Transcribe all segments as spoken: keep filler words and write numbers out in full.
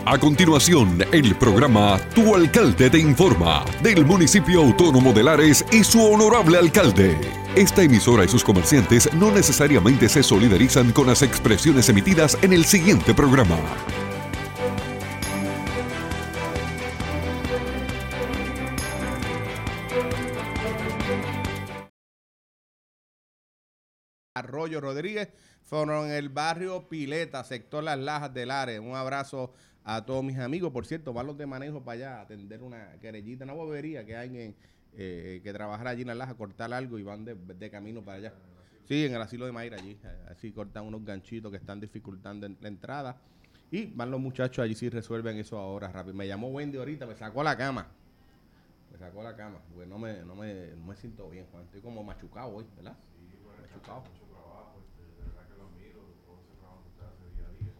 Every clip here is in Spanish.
A continuación, el programa Tu Alcalde te informa del municipio autónomo de Lares y su honorable alcalde. Esta emisora y sus comerciantes no necesariamente se solidarizan con las expresiones emitidas en el siguiente programa. Arroyo Rodríguez, fueron en el barrio Pileta, sector Las Lajas de Lares. Un abrazo a todos mis amigos. Por cierto, van los de manejo para allá a atender una querellita, una bobería que hay en, eh, que trabajar allí en Las Lajas, cortar algo y van de, de camino para allá. Sí, en el asilo de Mayra allí. Así cortan unos ganchitos que están dificultando la entrada. Y van los muchachos allí, sí resuelven eso ahora rápido. Me llamó Wendy ahorita, me sacó la cama. Me sacó la cama, porque no me, no me, no me siento bien, Juan. Estoy como machucado hoy, ¿verdad? Sí, bueno, machucado. Mucho trabajo, este, de verdad que lo admiro, todo ese trabajo que usted hace día a día.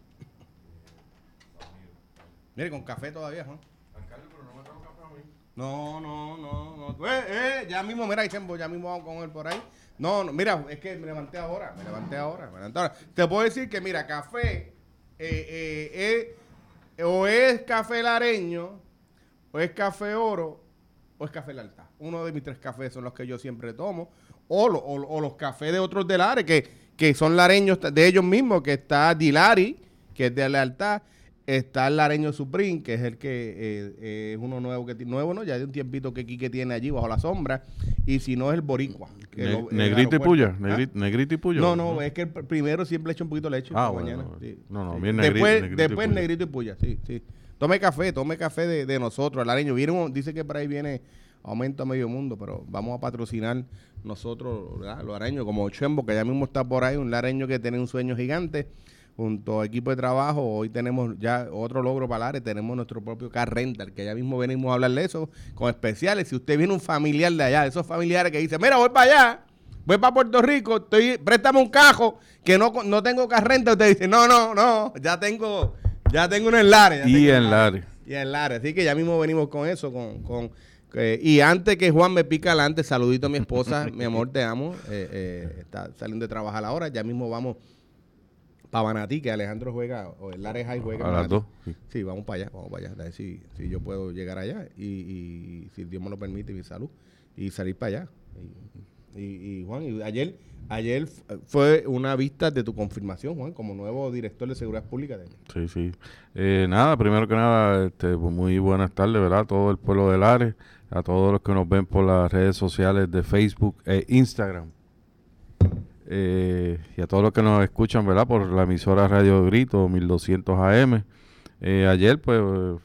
Eh, lo admiro. Mire, con café todavía, Juan. Alcalde, pero no me trajo café a mí. No, no, no, no. Eh, eh, ya mismo, mira, dicen, ya mismo vamos con él por ahí. No, no, mira, es que me levanté ahora, me levanté ahora, me levanté ahora. Te puedo decir que, mira, café, eh, eh, eh, o es café lareño, o es café oro, o es café Lealtad. Uno de mis tres cafés son los que yo siempre tomo. O, lo, o, o los cafés de otros de Lares, que, que son lareños de ellos mismos, que está Dilari, que es de Lealtad. Está el Lareño Supreme, que es el que eh, eh, es uno nuevo, que nuevo, ¿no? Ya de un tiempito que Quique tiene allí bajo la sombra. Y si no, es el Boricua. Que ne lo, negrito y puya. Negri ¿Ah? Negrito y puya. No, no, ¿no? Es que el primero siempre le echo un poquito de leche. Ah, por bueno. Mañana. Sí, no, no, sí. bien negrito. Después, negrito, después y negrito y puya, sí, sí. Tome café, tome café de, de nosotros, el Lareño. Viene, dice que por ahí viene aumento a medio mundo, pero vamos a patrocinar nosotros, ¿verdad? Los areños, como Chembo, que ya mismo está por ahí, un lareño que tiene un sueño gigante. Junto a equipo de trabajo, hoy tenemos ya otro logro para Lares, tenemos nuestro propio car rental, que ya mismo venimos a hablar de eso, con especiales. Si usted viene un familiar de allá, esos familiares que dicen, mira, voy para allá, voy para Puerto Rico, estoy, préstame un cajo, que no, no tengo car rental, usted dice, no, no, no, ya tengo, ya tengo uno en Lares. Y en Lares. Y en Lares, así que ya mismo venimos con eso, con... con Eh, y antes que Juan me pica adelante, saludito a mi esposa, mi amor, te amo. Eh, eh, está saliendo de trabajar ahora, ya mismo vamos para Manatí, que Alejandro juega, o el Lares High juega. A las dos. Sí. sí, vamos para allá, vamos para allá. A ver si, si yo puedo llegar allá y, y si Dios me lo permite, mi salud, y salir para allá. Y, y, y Juan, y ayer, ayer fue una vista de tu confirmación, Juan, como nuevo director de Seguridad Pública. De... Sí, sí. Eh, nada, primero que nada, este, pues muy buenas tardes, ¿verdad? A todo el pueblo de Lares, a todos los que nos ven por las redes sociales de Facebook e Instagram. Eh, y a todos los que nos escuchan, ¿verdad? Por la emisora Radio Grito mil doscientos A M. Eh, ayer, pues,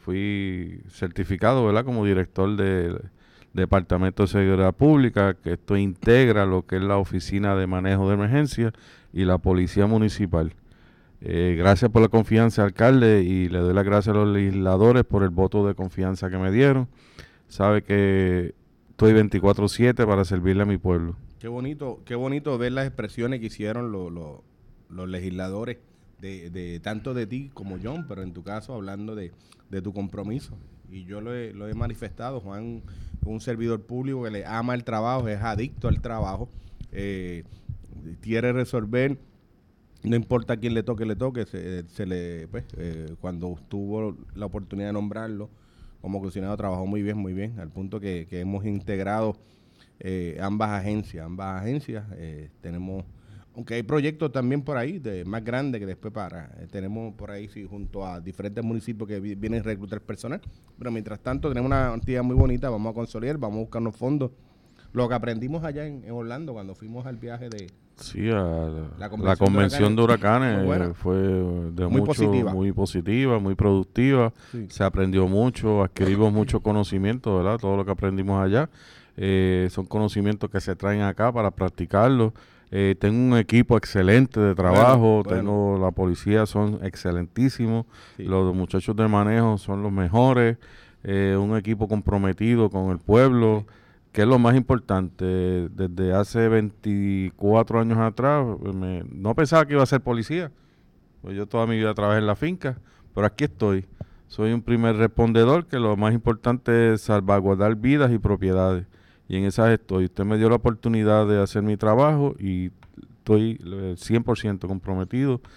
fui certificado, ¿verdad? Como director del Departamento de Seguridad Pública, que esto integra lo que es la Oficina de Manejo de Emergencia y la Policía Municipal. Eh, gracias por la confianza, alcalde, y le doy las gracias a los legisladores por el voto de confianza que me dieron. Sabe que estoy veinticuatro siete para servirle a mi pueblo. Qué bonito, qué bonito ver las expresiones que hicieron los, los, los legisladores, de, de tanto de ti como John, pero en tu caso hablando de, de tu compromiso. Y yo lo he, lo he manifestado, Juan, un servidor público que le ama el trabajo, es adicto al trabajo, eh, quiere resolver, no importa a quién le toque, le toque, se, se le, pues, eh, cuando tuvo la oportunidad de nombrarlo como comisionado, trabajó muy bien, muy bien, al punto que, que hemos integrado eh, ambas agencias, ambas agencias, eh, tenemos, aunque hay proyectos también por ahí, de más grandes que después para, eh, tenemos por ahí, sí, junto a diferentes municipios que vi, vienen a reclutar personal, pero mientras tanto tenemos una actividad muy bonita, vamos a consolidar, vamos a buscar los fondos, lo que aprendimos allá en, en Orlando cuando fuimos al viaje de... Sí, a la, la convención, la convención de huracanes, de huracanes fue de muy mucho, positiva. muy positiva, muy productiva. Sí. Se aprendió mucho, adquirimos mucho conocimiento, ¿verdad? Todo lo que aprendimos allá. Eh, son conocimientos que se traen acá para practicarlos. Eh, tengo un equipo excelente de trabajo, bueno, tengo bueno. La policía, son excelentísimos. Sí. Los muchachos de manejo son los mejores. Eh, un equipo comprometido con el pueblo. Sí. Que es lo más importante. Desde hace veinticuatro años atrás, me, no pensaba que iba a ser policía. Pues yo toda mi vida trabajé en la finca, pero aquí estoy. Soy un primer respondedor, que lo más importante es salvaguardar vidas y propiedades. Y en esas estoy. Usted me dio la oportunidad de hacer mi trabajo y estoy cien por ciento comprometido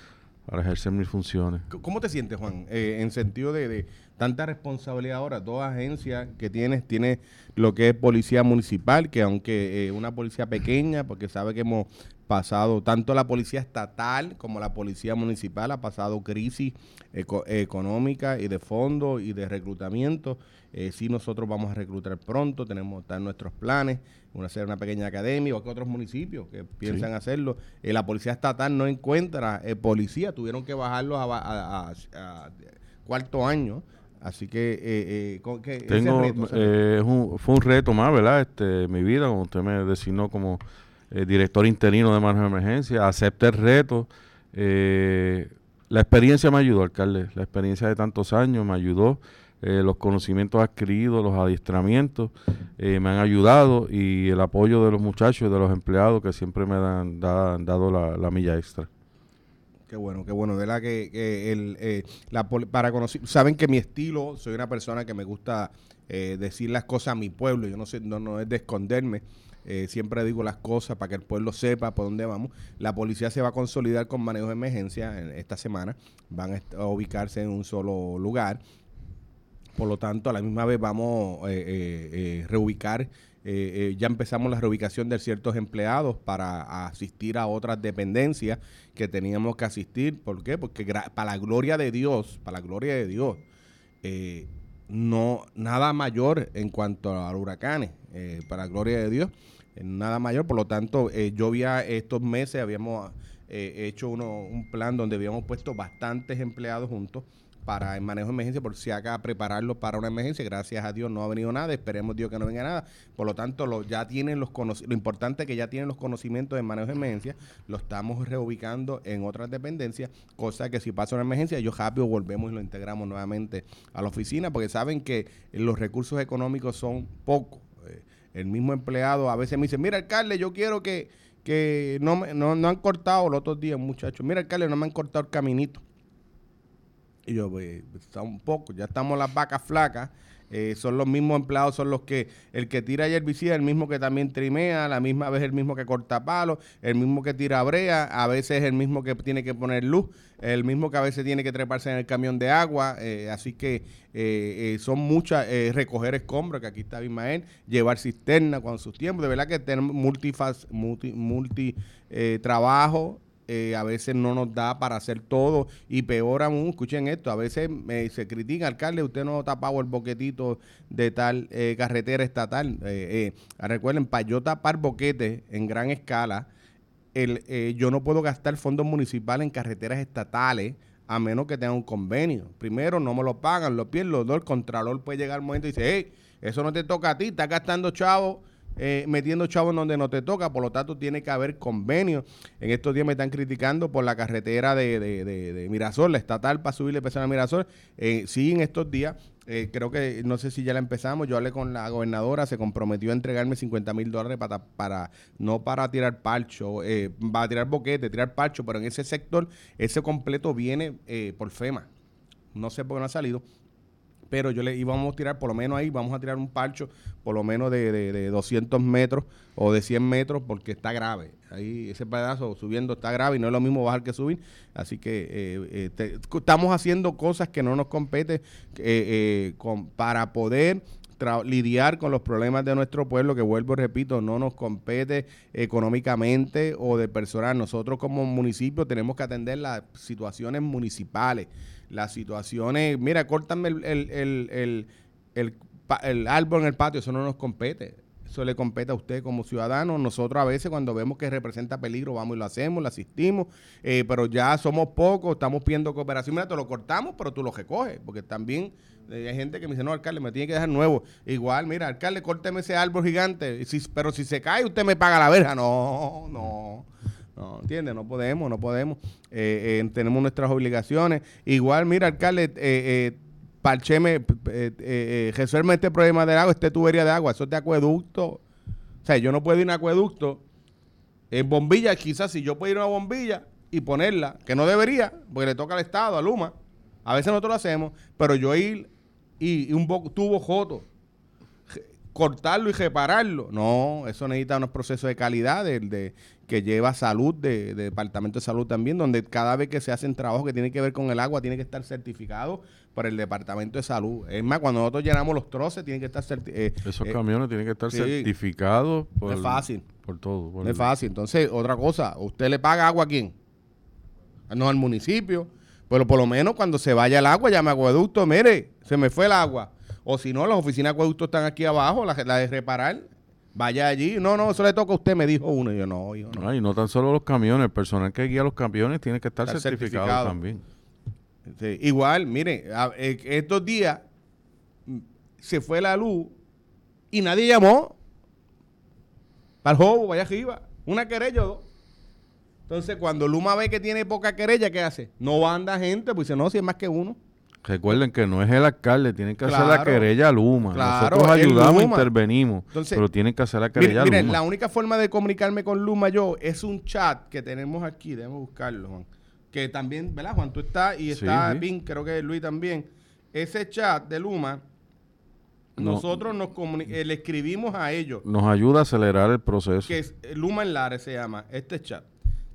para ejercer mis funciones. ¿Cómo te sientes, Juan? Eh, en sentido de, de tanta responsabilidad ahora, dos agencias que tienes, tienes lo que es policía municipal, que aunque eh, una policía pequeña, porque sabe que hemos pasado, tanto la policía estatal como la policía municipal ha pasado crisis eco- económica y de fondo y de reclutamiento. Eh, sí, nosotros vamos a reclutar pronto, tenemos están nuestros planes, una, hacer una pequeña academia, o que otros municipios que piensan sí. hacerlo. Eh, la policía estatal no encuentra eh, policía, tuvieron que bajarlos a, a, a, a cuarto año. Así que, eh, eh, que Tengo, ese reto, ese eh, es un, fue un reto más, ¿verdad? Este, mi vida, como usted me designó como eh, director interino de manejo de emergencia, acepté el reto. Eh, la experiencia me ayudó, alcalde, la experiencia de tantos años me ayudó. Eh, los conocimientos adquiridos, los adiestramientos eh, me han ayudado, y el apoyo de los muchachos y de los empleados que siempre me dan, da, han dado la, la milla extra. Qué bueno, qué bueno. De la que, que el, eh, la, para conocer, saben que mi estilo, soy una persona que me gusta eh, decir las cosas a mi pueblo. Yo no sé, no, no es de esconderme. Eh, siempre digo las cosas para que el pueblo sepa por dónde vamos. La policía se va a consolidar con manejo de emergencia en esta semana. Van a, a ubicarse en un solo lugar. Por lo tanto, a la misma vez vamos a eh, eh, eh, reubicar, eh, eh, ya empezamos la reubicación de ciertos empleados para asistir a otras dependencias que teníamos que asistir. ¿Por qué? Porque para la gloria de Dios, para la gloria de Dios, eh, no nada mayor en cuanto a los huracanes, eh, para la gloria de Dios, eh, nada mayor. Por lo tanto, eh, yo había estos meses, habíamos eh, hecho uno, un plan donde habíamos puesto bastantes empleados juntos para el manejo de emergencia, por si acá prepararlo para una emergencia. Gracias a Dios no ha venido nada, esperemos Dios que no venga nada. Por lo tanto, lo, ya tienen los lo importante es que ya tienen los conocimientos de manejo de emergencia, lo estamos reubicando en otras dependencias, cosa que si pasa una emergencia, yo rápido volvemos y lo integramos nuevamente a la oficina, porque saben que los recursos económicos son pocos. Eh, el mismo empleado a veces me dice, mira, alcalde, yo quiero que, que no, me, no, no han cortado los otros días, muchachos, mira, alcalde, no me han cortado el caminito. Y yo, pues, está un poco, ya estamos las vacas flacas, eh, son los mismos empleados, son los que, el que tira herbicida, el mismo que también trimea, la misma vez el mismo que corta palos, el mismo que tira brea, a veces el mismo que tiene que poner luz, el mismo que a veces tiene que treparse en el camión de agua, eh, así que eh, eh, son muchas, eh, recoger escombros, que aquí está Ismael, llevar cisterna con sus tiempos, de verdad que tenemos multifaz, multi, multi eh, trabajo. Eh, a veces no nos da para hacer todo, y peor aún, escuchen esto, a veces eh, se critica, alcalde, usted no ha tapado el boquetito de tal eh, carretera estatal. Eh, eh, recuerden, para yo tapar boquetes en gran escala, el, eh, yo no puedo gastar fondos municipales en carreteras estatales a menos que tenga un convenio. Primero, no me lo pagan, lo pierdo, el contralor puede llegar al momento y dice, hey, eso no te toca a ti, estás gastando chavos, Eh, metiendo chavos en donde no te toca, por lo tanto tiene que haber convenio. En estos días me están criticando por la carretera de, de, de, de Mirasol, la estatal para subirle personas a Mirasol. Eh, sí, en estos días, eh, creo que, no sé si ya la empezamos, yo hablé con la gobernadora, se comprometió a entregarme cincuenta mil dólares para, para, no para tirar parcho, eh, para tirar boquete, tirar parcho, pero en ese sector, ese completo viene eh, por FEMA. No sé por qué no ha salido. Pero yo le íbamos a tirar, por lo menos ahí, vamos a tirar un parcho, por lo menos de, de, de doscientos metros o de cien metros, porque está grave. Ahí ese pedazo subiendo está grave y no es lo mismo bajar que subir. Así que eh, eh, te, estamos haciendo cosas que no nos competen eh, eh, con, para poder lidiar con los problemas de nuestro pueblo, que vuelvo y repito, no nos compete económicamente o de personal. Nosotros como municipio tenemos que atender las situaciones municipales, las situaciones, mira, córtame el, el, el, el, el, el árbol en el patio, eso no nos compete. Eso le compete a usted como ciudadano. Nosotros a veces cuando vemos que representa peligro vamos y lo hacemos, lo asistimos, eh, pero ya somos pocos, estamos pidiendo cooperación. Mira, te lo cortamos, pero tú lo recoges, porque también eh, hay gente que me dice, no, alcalde, me tiene que dejar nuevo. Igual, mira, alcalde, córteme ese árbol gigante, si, pero si se cae usted me paga la verja. No, no. No, ¿entiendes? No podemos, no podemos. Eh, eh, tenemos nuestras obligaciones. Igual, mira, alcalde, eh, eh, parcheme, eh, eh, eh, resuelve este problema de agua, este tubería de agua, eso es de acueducto. O sea, yo no puedo ir a un acueducto en bombilla, quizás si yo puedo ir a una bombilla y ponerla, que no debería, porque le toca al Estado, a Luma. A veces nosotros lo hacemos, pero yo ir y, y un tubo joto, cortarlo y repararlo. No, eso necesita unos procesos de calidad de, de, que lleva salud, de, de Departamento de Salud también, donde cada vez que se hacen trabajos que tienen que ver con el agua, tiene que estar certificado por el Departamento de Salud. Es más, cuando nosotros llenamos los troces, tienen que estar certificados. Eh, Esos eh, camiones tienen que estar sí, certificados por, no es fácil. por todo. Por No es el- fácil. Entonces, otra cosa, ¿usted le paga agua a quién? No al municipio. Pero por lo menos cuando se vaya el agua, llame a acueducto, mire, se me fue el agua. O si no, las oficinas de acueducto están aquí abajo, la, la de reparar. Vaya allí. No, no, eso le toca a usted, me dijo uno. Y yo, no, hijo, no. No, y no tan solo los camiones, el personal que guía los camiones tiene que estar, Estar certificado, certificado. también. Sí, igual, mire, a- eh, estos días mm, se fue la luz y nadie llamó para el jobo, vaya arriba, una querella o dos. Entonces, cuando Luma ve que tiene poca querella, ¿qué hace? No anda gente, pues dice, no, si es más que uno. Recuerden que no es el alcalde, tienen que hacer la Claro. querella a Luma. Claro, Nosotros es ayudamos, Luma. intervenimos, Entonces, pero tienen que hacer la Mire, querella a mire, Luma. la única forma de comunicarme con Luma yo es un chat que tenemos aquí, déjame buscarlo, Juan. Que también, ¿verdad, Juan? Tú estás y Sí, está sí. Pin, creo que Luis también. Ese chat de Luma, No. nosotros nos comuni- eh, le escribimos a ellos. Nos ayuda a acelerar el proceso. Que es eh, Luma en Lares se llama, este chat.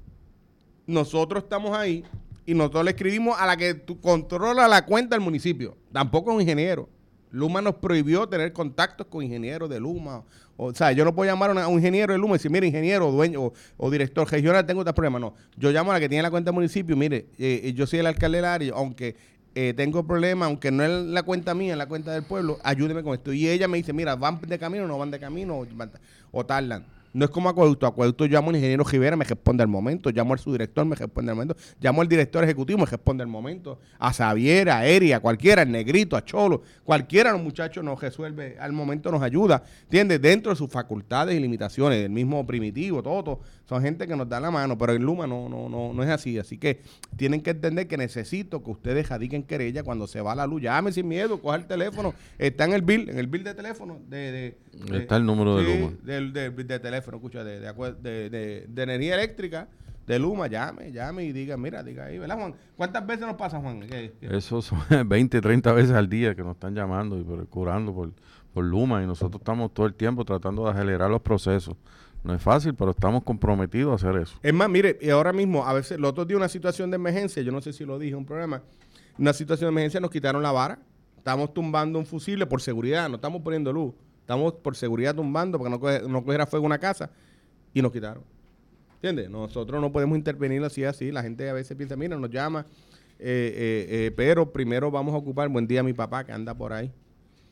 Nosotros estamos ahí y nosotros le escribimos a la que tú controla la cuenta del municipio. Tampoco un ingeniero. Luma nos prohibió tener contactos con ingenieros de Luma. O, o sea, yo no puedo llamar a una- a un ingeniero de Luma y decir, mire, ingeniero, dueño o, o director regional, tengo este problema. No, yo llamo a la que tiene la cuenta del municipio. Mire, eh, yo soy el alcalde del área, aunque eh, tengo problemas, aunque no es la cuenta mía, es la cuenta del pueblo, ayúdeme con esto. Y ella me dice, mira, van de camino, no van de camino, o, o tardan. No es como Acueducto. Acueducto llamo al ingeniero Rivera, me responde al momento. Llamo al subdirector, me responde al momento. Llamo al director ejecutivo, me responde al momento. A Xavier, a Eri, a cualquiera, al Negrito, a Cholo. Cualquiera de los muchachos nos resuelve, al momento nos ayuda. ¿Entiendes? Dentro de sus facultades y limitaciones, del mismo Primitivo, todo, todo. Son gente que nos da la mano, pero en Luma no, no, no, no es así. Así que tienen que entender que necesito que ustedes radiquen querella cuando se va la luz. Llame sin miedo, coja el teléfono. Está en el bill, en el bill de teléfono. De, de, de- Está el número de sí, Luma. Del, del bill de teléfono, escucha, de, de, acue- de, de- de energía eléctrica, de Luma. Llame, llame y diga, mira, diga ahí, ¿verdad, Juan? ¿Cuántas veces nos pasa, Juan? ¿Qué- qué? Eso son veinte, treinta veces al día que nos están llamando y procurando por, por Luma y nosotros estamos todo el tiempo tratando de acelerar los procesos. No es fácil, pero estamos comprometidos a hacer eso. Es más, mire, y ahora mismo, a veces, los otros días una situación de emergencia, yo no sé si lo dije en un programa, una situación de emergencia nos quitaron la vara, estamos tumbando un fusible por seguridad, no estamos poniendo luz, estamos por seguridad tumbando para que no, coge- no cogiera fuego una casa y nos quitaron. ¿Entiendes? Nosotros no podemos intervenir así, así, la gente a veces piensa, mira, nos llama, eh, eh, eh, pero primero vamos a ocupar, buen día a mi papá que anda por ahí.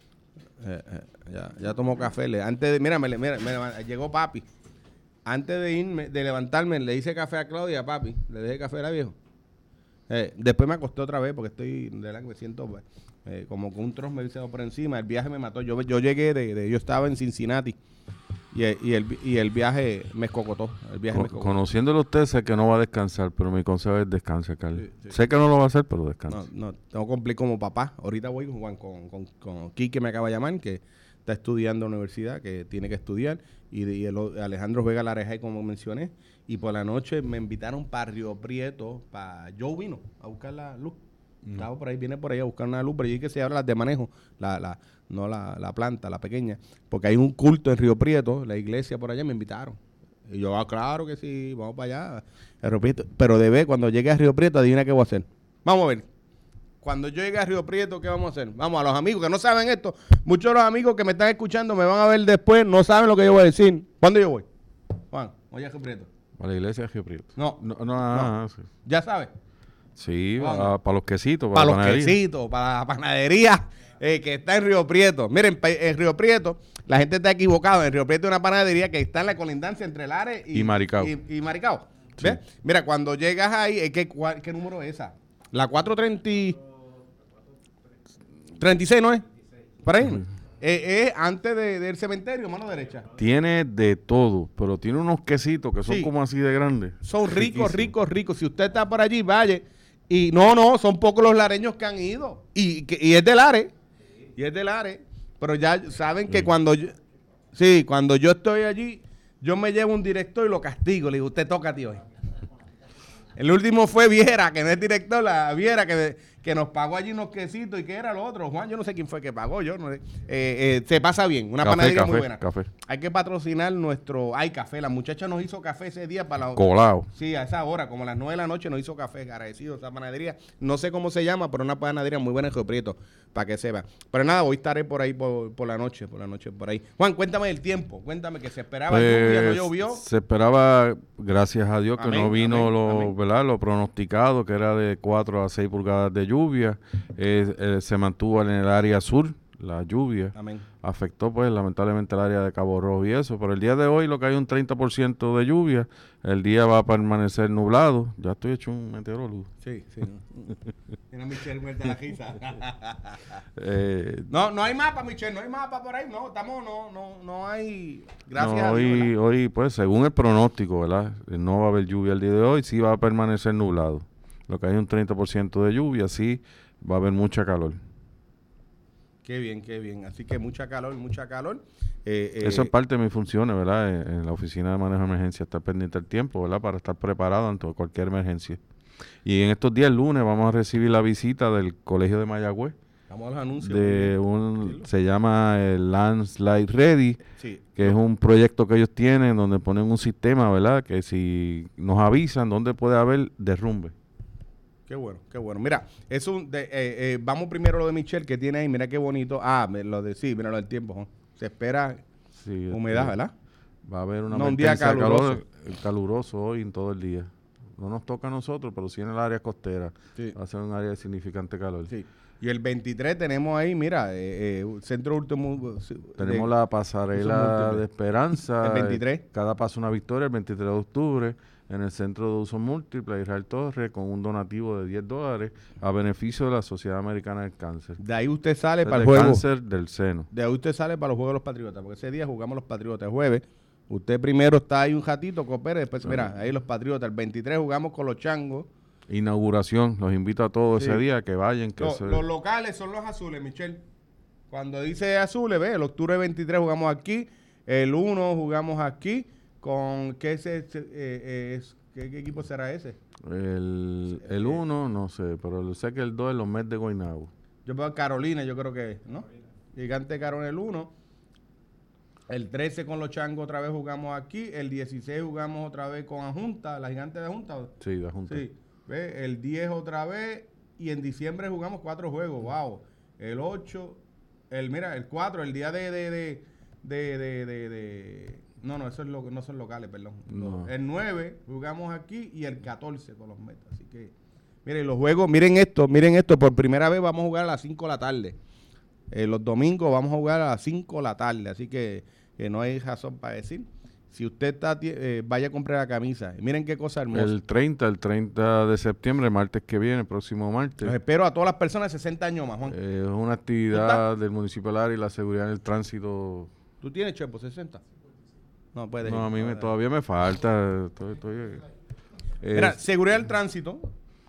Eh, eh, ya, ya tomó café. Le, antes de, mira, me, le- mira, mira, llegó papi. Antes de irme, de levantarme, le hice café a Claudia, papi. Le dejé café a viejo. Eh, después me acosté otra vez porque estoy, de verdad que me siento eh, como con un trozo me hizo por encima. El viaje me mató. Yo, yo llegué de, de- yo estaba en Cincinnati y, el- y, el, vi- y el viaje me escocotó. El viaje Co- me escocotó. conociéndolo usted, sé que no va a descansar, pero mi consejo es descanse, Carlos. Sí, sí. Sé que no lo va a hacer, pero descanse. No, no, tengo que cumplir como papá. Ahorita voy con, con, con, con Quique, me acaba de llamar, que está estudiando en la universidad, que tiene que estudiar, y, de- y el o- Alejandro Vega Larejay, como mencioné, y por la noche me invitaron para Río Prieto, para Joe vino a buscar la luz. Estaba por ahí, viene por ahí a buscar una luz, pero allí que se habla las de manejo, la, la, no la, la planta, la pequeña, porque hay un culto en Río Prieto, la iglesia por allá, me invitaron. Y yo, ah, claro que sí, vamos para allá. a Río Prieto. Pero de ver, cuando llegue a Río Prieto, adivina qué voy a hacer. Vamos a ver. Cuando yo llegue a Río Prieto, ¿qué vamos a hacer? Vamos, a los amigos que no saben esto. Muchos de los amigos que me están escuchando me van a ver después, no saben lo que yo voy a decir. ¿Cuándo yo voy? Juan, oye a Río Prieto. A la iglesia de Río Prieto. No, No, no, ah, ah, sí. ya sabes. Sí, Vamos. para los quesitos, para, Para la los panadería. quesitos, para la panadería eh, que está en Río Prieto. Miren, pa- en Río Prieto, la gente está equivocada. En Río Prieto hay una panadería que está en la colindancia entre Lares y, Y Maricao. Y, y Maricao. Sí. ¿Ves? Mira, cuando llegas ahí, eh, ¿qué, cuál- ¿qué número es esa? La cuatrocientos treinta treinta y seis, ¿no es? Por ahí. Eh, es antes de- del cementerio, mano derecha. Tiene de todo, pero tiene unos quesitos que son Sí. como así de grandes. Son ricos, Riquísimos. ricos, ricos. Si usted está por allí, vaya. Y no, no, son pocos los lareños que han ido. Y, que- y es de Lares. Y es de Lares. Pero ya saben que cuando yo, sí, cuando yo estoy allí, yo me llevo un director y lo castigo. Le digo, usted toca a ti hoy. El último fue Viera, que no es director, la Viera, que, que nos pagó allí unos quesitos y que era lo otro. Juan, yo no sé quién fue que pagó, yo no sé. Eh, eh, se pasa bien, una Café, panadería café, muy buena. café. Hay que patrocinar nuestro... Ay, café, la muchacha nos hizo café ese día para la... Colado. Sí, a esa hora, como a las nueve de la noche nos hizo café, agradecido esa panadería. No sé cómo se llama, pero una panadería muy buena en Río Prieto, para que sepa. Pero nada, hoy estaré por ahí por, por la noche, por la noche por ahí. Juan, cuéntame el tiempo, cuéntame que se esperaba lluvia, no Pues, llovió. se esperaba, gracias a Dios, que Amén, no vino amén, lo, amén. ¿verdad? Lo pronosticado, que era de cuatro a seis pulgadas de lluvia. Eh, eh, se mantuvo en el área sur la lluvia. Amén. Afectó, pues, lamentablemente el área de Cabo Rojo y eso. Pero el día de hoy lo que hay un treinta por ciento de lluvia. El día va a permanecer nublado. Ya estoy hecho un meteorólogo. Sí, sí. Mira, Michelle, muerta la risa. Eh, No, no hay mapa, Michelle, no hay mapa por ahí, no, estamos, no, no, no hay, gracias no, a Dios, hoy, ¿verdad? hoy, pues, según el pronóstico, ¿verdad? Eh, No va a haber lluvia el día de hoy, sí va a permanecer nublado. Lo que hay un treinta por ciento de lluvia, sí va a haber mucha calor. Qué bien, qué bien, así que mucha calor, mucha calor. Eh, eh, Eso es parte de mis funciones, ¿verdad? En, en la oficina de manejo de emergencia, estar pendiente del tiempo, ¿verdad? Para estar preparado ante cualquier emergencia. Y en estos días, el lunes, vamos a recibir la visita del Colegio de Mayagüez. Vamos a los anuncios. De un, se llama el Landslide Ready, Sí. que es un proyecto que ellos tienen donde ponen un sistema, ¿verdad? Que si nos avisan dónde puede haber derrumbe. Qué bueno, qué bueno. Mira, es un, de, eh, eh, vamos primero a lo de Michelle, que tiene ahí, mira qué bonito. Ah, me- lo de, sí, mira lo del tiempo, Juan. Se espera Sí, humedad, este, ¿verdad? Va a haber una No, un día advertencia de caluroso. calor, caluroso hoy en todo el día. No nos toca a nosotros, pero sí en el área costera. Sí. Va a ser un área de significante calor. Sí. Y el veintitrés tenemos ahí, mira, eh, eh, Centro Último... Tenemos de- la uso pasarela múltiple. de esperanza. El veintitrés. eh, Cada paso una victoria, el veintitrés de octubre, en el Centro de Uso Múltiple, Israel Torres, con un donativo de diez dólares a beneficio de la Sociedad Americana del Cáncer. De ahí usted sale Es para el de juego. cáncer del seno. De ahí usted sale para los Juegos de los Patriotas, porque ese día jugamos los Patriotas, jueves. Usted primero está ahí un ratito, coopere, después, mira, ahí los Patriotas. El veintitrés jugamos con los Changos. Inauguración, los invito a todos Sí. ese día que vayan. Que Lo- se- Los locales son los azules, Michelle. Cuando dice azules, ve, el octubre veintitrés jugamos aquí, el uno jugamos aquí, con, ¿qué, es ese, eh, eh, es, ¿qué, qué equipo será ese? El, el uno, no sé, pero sé que el dos es los Mets de Guaynabo. Yo veo a Carolina, yo creo que, ¿no? Gigante Carolina el uno. El trece con los Changos otra vez jugamos aquí. El dieciséis jugamos otra vez con Ajunta, la Gigante de Ajunta. Sí, de Junta. Sí. ¿Ve? El diez otra vez. Y en diciembre jugamos cuatro juegos. Wow. El ocho. El, mira, el cuatro, el día de... de, de, de, de, de- de- no, no, eso es lo, no son locales, perdón. No. El nueve jugamos aquí y el catorce con los Mets. Así que, miren, los juegos, miren esto, miren esto. Por primera vez vamos a jugar a las cinco de la tarde. Eh, los domingos vamos a jugar a las cinco de la tarde. Así que eh, no hay razón para decir. Si usted está, ti- eh, vaya a comprar la camisa. Miren qué cosa hermosa. El treinta, el treinta de septiembre, martes que viene, el próximo martes. Los espero a todas las personas de sesenta años más, Juan. Eh, es una actividad del municipio del área y la seguridad en el tránsito. ¿Tú tienes, Chepo, sesenta? No puedes. No, a mí me, no, todavía me falta. Estoy, estoy, eh, Mira, es- seguridad del tránsito.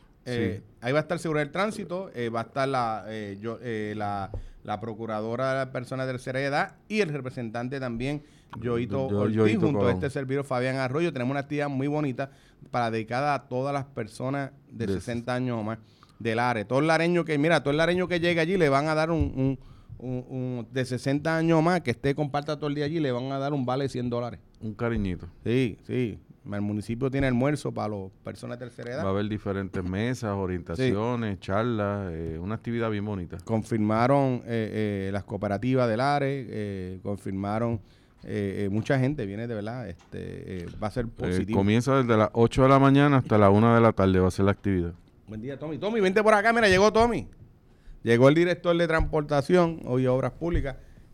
eh, Sí. Ahí va a estar seguridad del tránsito. eh, va a estar la, eh, yo, eh, la, la procuradora de las personas de tercera edad y el representante también, Yoito Yo- Ortiz, Yoito junto a Colón. este servidor Fabián Arroyo. Tenemos una actividad muy bonita para dedicada a todas las personas de, De- sesenta años o más del área. Todo el lareño que, mira, todo el lareño que llegue allí le van a dar un, un- un- un- de sesenta años o más, que esté comparta todo el día allí, le van a dar un vale de cien dólares. un cariñito. Sí, sí. El municipio tiene almuerzo para las personas de tercera edad. Va a haber diferentes mesas, orientaciones, charlas, eh, una actividad bien bonita. Confirmaron eh, eh, las cooperativas del ARE, eh, confirmaron eh, eh, mucha gente, viene de verdad, este, eh, va a ser Eh, positivo. comienza desde las ocho de la mañana hasta las una de la tarde, va a ser la actividad. Buen día, Tommy. Tommy, vente por acá, mira, llegó Tommy. Llegó el director de transportación, hoy Obras Públicas,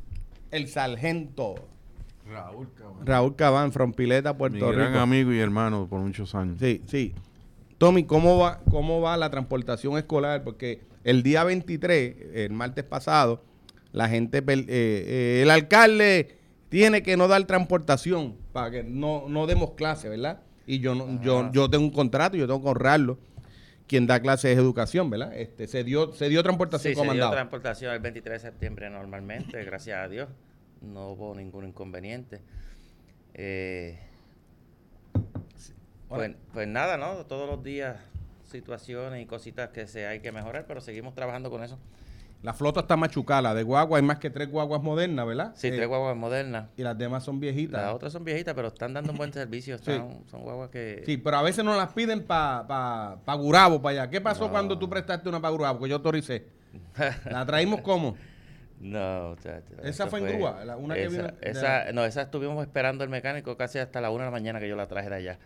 el sargento Raúl Cabán. Raúl Cabán, Frompileta, Mi Puerto gran Rico. amigo y hermano por muchos años. Sí, sí. Tommy, ¿cómo va, cómo va la transportación escolar? Porque el día veintitrés, el martes pasado, la gente, pel- eh, eh, el alcalde tiene que no dar transportación para que no, no demos clase, ¿verdad? Y yo no, yo, yo tengo un contrato y yo tengo que honrarlo. Quien da clase es educación, ¿verdad? Este, se dio, se dio transportación Sí, se dio comandado. transportación el veintitrés de septiembre normalmente, gracias a Dios. No hubo ningún inconveniente. Eh, pues, pues nada, ¿no? Todos los días situaciones y cositas que se hay que mejorar, pero seguimos trabajando con eso. La flota está machucada, la de guagua, hay más que tres guaguas modernas, ¿verdad? Sí, Eh, tres guaguas modernas. Y las demás son viejitas. Las otras son viejitas, pero están dando un buen servicio. Están, Son guaguas que... Sí, pero a veces nos las piden para pa, pa Gurabo, para allá. ¿Qué pasó No. cuando tú prestaste una para Gurabo? Que yo autoricé. ¿La traímos cómo? No, chacho, ¿Esa eso fue en grúa? La- una que esa, vino de esa, no, esa estuvimos esperando el mecánico casi hasta la una de la mañana que yo la traje de allá.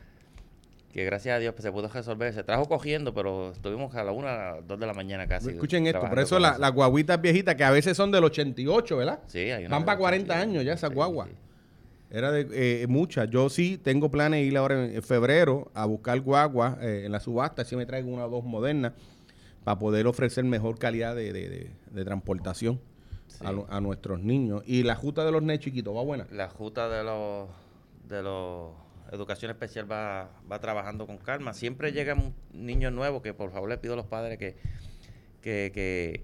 Que gracias a Dios pues, se pudo resolver. Se trajo cogiendo, pero estuvimos a la una, dos de la mañana casi. Escuchen esto, por trabajando eso con la- las guaguitas viejitas, que a veces son del ochenta y ocho, ¿verdad? Sí, hay una Van de para ochenta cuarenta y ocho. años ya esas Sí, guaguas. sí. Era de eh, muchas. Yo sí tengo planes de ir ahora en febrero a buscar guaguas eh, en la subasta. Si me traigo una o dos modernas para poder ofrecer mejor calidad de, de- de- de transportación Sí. a, lo- a nuestros niños. Y la justa de los nenes chiquitos, ¿va buena? La Junta de los de los Educación Especial va, va trabajando con calma. Siempre llegan niños nuevos que por favor les pido a los padres que que, que,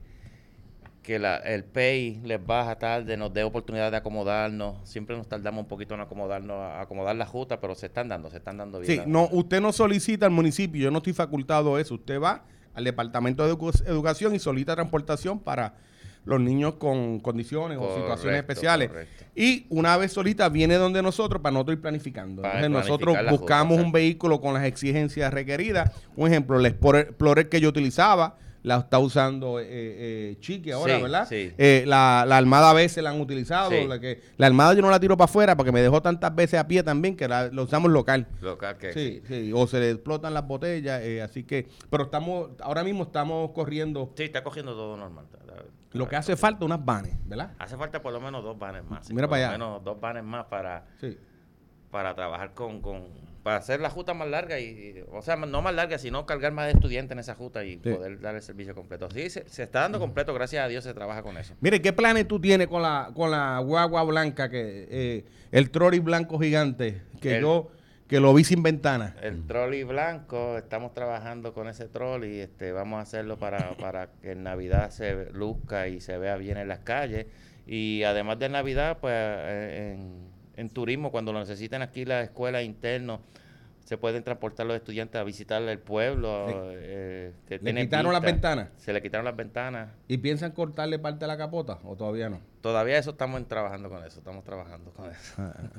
que la, el pay les baja tarde, nos dé oportunidad de acomodarnos. Siempre nos tardamos un poquito en acomodarnos, a acomodar la Junta, pero se están dando, se están dando bien. Sí, La- no, usted no solicita al municipio, yo no estoy facultado a eso. Usted va al Departamento de Edu- Educación y solicita transportación para los niños con condiciones o Correcto, situaciones especiales. correcto. Y una vez solita viene donde nosotros para nosotros ir planificando. Para Entonces nosotros planificar la buscamos ruta, un exacto. vehículo con las exigencias requeridas. Un ejemplo, el Explorer, Explorer que yo utilizaba, la está usando eh, eh, Chiqui ahora, Sí, ¿verdad? sí. Eh, la, la Armada a veces la han utilizado. Sí. La, que, la Armada yo no la tiro para afuera porque me dejó tantas veces a pie también que la, la usamos local. Local que Sí, sí. sí, o se le explotan las botellas, eh, así que, pero estamos, ahora mismo estamos corriendo Sí, está cogiendo todo normal. lo que hace falta, unas vanes, ¿verdad? Hace falta por lo menos dos vanes más. sí, Mira por para lo allá. menos dos vanes más para, Sí. para trabajar con, con para hacer la ruta más larga y, y- o sea, no más larga, sino cargar más estudiantes en esa ruta y Sí. poder dar el servicio completo. Sí, se, se está dando completo, gracias a Dios se trabaja con eso. Mire, ¿qué planes tú tienes con la con la guagua blanca, que eh, el trolley blanco gigante, que El- yo, que lo vi sin ventana? El trolley blanco, estamos trabajando con ese trolley, este, vamos a hacerlo para, para que en Navidad se luzca y se vea bien en las calles. Y además de Navidad, pues eh, en, en turismo, cuando lo necesiten aquí las escuelas internos, se pueden transportar los estudiantes a visitar el pueblo. eh, que ¿Le tiene quitaron las vista. ventanas? Se le quitaron las ventanas. ¿Y piensan cortarle parte de la capota o todavía no? Todavía eso estamos en- trabajando con eso, estamos trabajando con eso.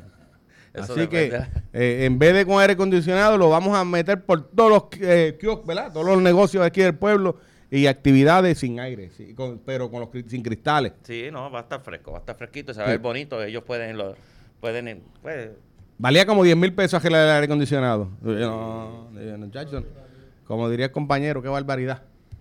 Eso Así que depende. eh, en vez de con aire acondicionado lo vamos a meter por todos los eh, kioscos, ¿verdad? Todos los negocios aquí del pueblo y actividades sin aire, sí, con- pero con los cri- sin cristales. Sí, no, va a estar fresco, va a estar fresquito, se va Sí. a ver bonito. Ellos pueden, lo, pueden, pues, Valía como diez mil pesos arreglar el aire acondicionado. No, no, muchacho, como diría el compañero, qué barbaridad.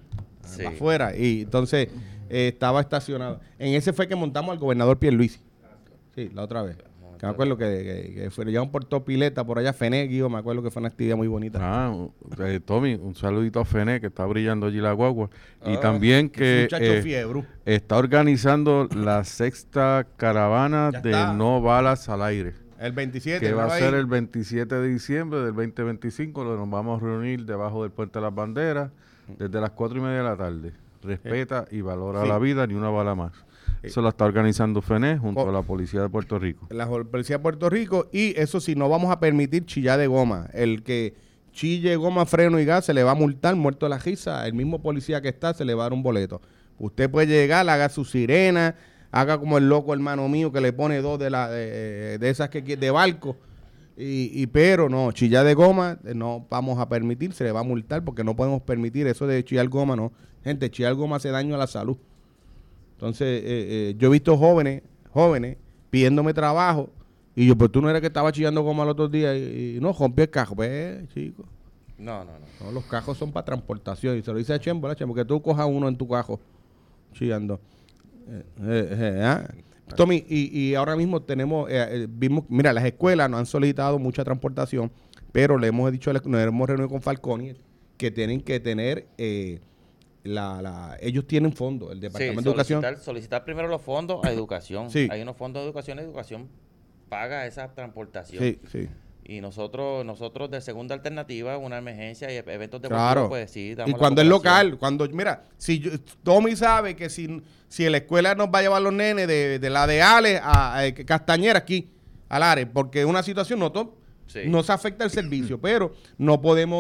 sí. Para afuera. Y entonces eh, estaba estacionado. En ese fue que montamos al gobernador Pierluisi. Sí, la otra vez. Que me acuerdo que, que, que fue, llevaron por Topileta, por allá Feneguio, me acuerdo que fue una actividad muy bonita. Ah, un- eh, Tommy, un saludito a Fené, que está brillando allí la guagua. Y Ah, también que Muchacho eh, fiebre. está organizando la sexta caravana Ya de está. No Balas al Aire, El veintisiete. que va a ¿no? ser Ahí. el veintisiete de diciembre del veinte veinticinco, donde nos vamos a reunir debajo del Puente de las Banderas desde las cuatro y media de la tarde. Respeta y valora Sí. la vida, ni una bala más. Eso lo está organizando Fené junto Oh. a la Policía de Puerto Rico. La Policía de Puerto Rico. Y eso sí, no vamos a permitir chillar de goma. El que chille goma, freno y gas se le va a multar, muerto de la risa. El mismo policía que está se le va a dar un boleto. Usted puede llegar, haga su sirena, haga como el loco hermano mío que le pone dos de, la, de, de esas que quiere- de barco. Y, y pero no, chillar de goma eh, no vamos a permitir, se le va a multar porque no podemos permitir eso de chillar goma, no. Gente, chillar goma hace daño a la salud. Entonces, eh, eh, yo he visto jóvenes, jóvenes, pidiéndome trabajo, y yo, pues tú no eres que estaba chillando goma el otro día, y, y no, rompí el cajo. Pues, chico, No, no, no. no, los cajos son para transportación, y se lo dice a Chembo, ¿verdad, Chembo? Que tú cojas uno en tu cajo, chillando. Eh, eh, eh, ¿ah? Tommy, y, y ahora mismo tenemos, eh, eh, vimos, mira, las escuelas nos han solicitado mucha transportación, pero le hemos dicho, nos hemos reunido con Falconi, que tienen que tener... Eh, la, la, ellos tienen fondos, el Departamento Sí, de Educación. solicitar, solicitar primero los fondos a educación. Sí. Hay unos fondos de educación, educación paga esa transportación. Sí, sí. Y nosotros, nosotros de segunda alternativa, una emergencia y eventos deportivos, Claro. pues sí, damos Y la cuando es cooperación. local, cuando, mira, si yo- Tommy sabe que si, si la escuela nos va a llevar los nenes de, de la de Ale a, a Castañera aquí, al área, porque es una situación no, to- Sí. no se afecta el servicio, pero no podemos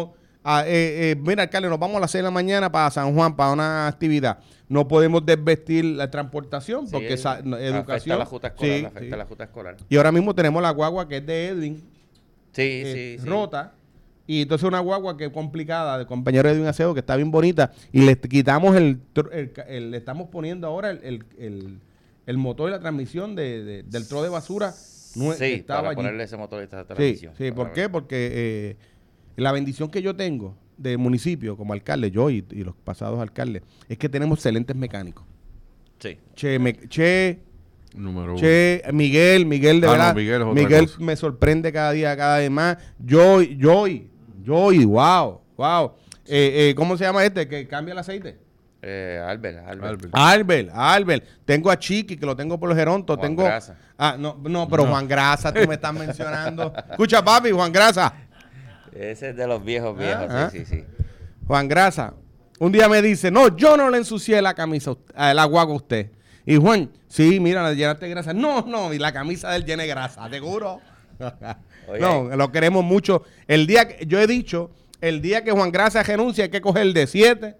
ah, eh, eh, mira, alcalde, nos vamos a las seis de la mañana para San Juan, para una actividad. No podemos desvestir la transportación porque Sí, esa, no, afecta educación. la justa escolar, sí, afecta sí. la justa escolar. Y ahora mismo tenemos la guagua que es de Edwin, Sí, eh, sí, sí. rota. Y entonces una guagua que es complicada, del compañero Edwin Acedo, que está bien bonita. Y le quitamos el, tr- el, el- le estamos poniendo ahora el, el, el, el motor y la transmisión de, de- del tro de basura. nue- que Sí, estaba para allí. ponerle ese motor y esta Sí, transmisión. sí, ¿por Para qué? ver. Porque eh, la bendición que yo tengo de municipio como alcalde, yo y, y los pasados alcaldes, es que tenemos excelentes mecánicos. Sí. Che, me- che, Número uno. che, Miguel, Miguel de Ah, no, verdad, Miguel es otra Miguel cosa. me sorprende cada día, cada vez más. Joy, Joy, Joy, wow, wow. Eh, eh, ¿Cómo se llama este que cambia el aceite? Eh, Albert, Albert. Albert. Albert, Albert. Tengo a Chiqui, que lo tengo por los gerontos. Juan Tengo. Grasa. Ah, no, no, pero Juan Grasa, tú me estás mencionando. Escucha, papi, Juan Grasa. Ese es de los viejos, viejos, Ah, sí, sí, sí. Juan Grasa. Un día me dice, no, yo no le ensucié la camisa, a usted- a la guagua a usted. Y Juan, sí, mira, le llenaste de grasa. No, no, y la camisa del llena de grasa, ¿seguro? Oye. No, lo queremos mucho. El día que, yo he dicho, el día que Juan Grasa renuncia hay que coger el de siete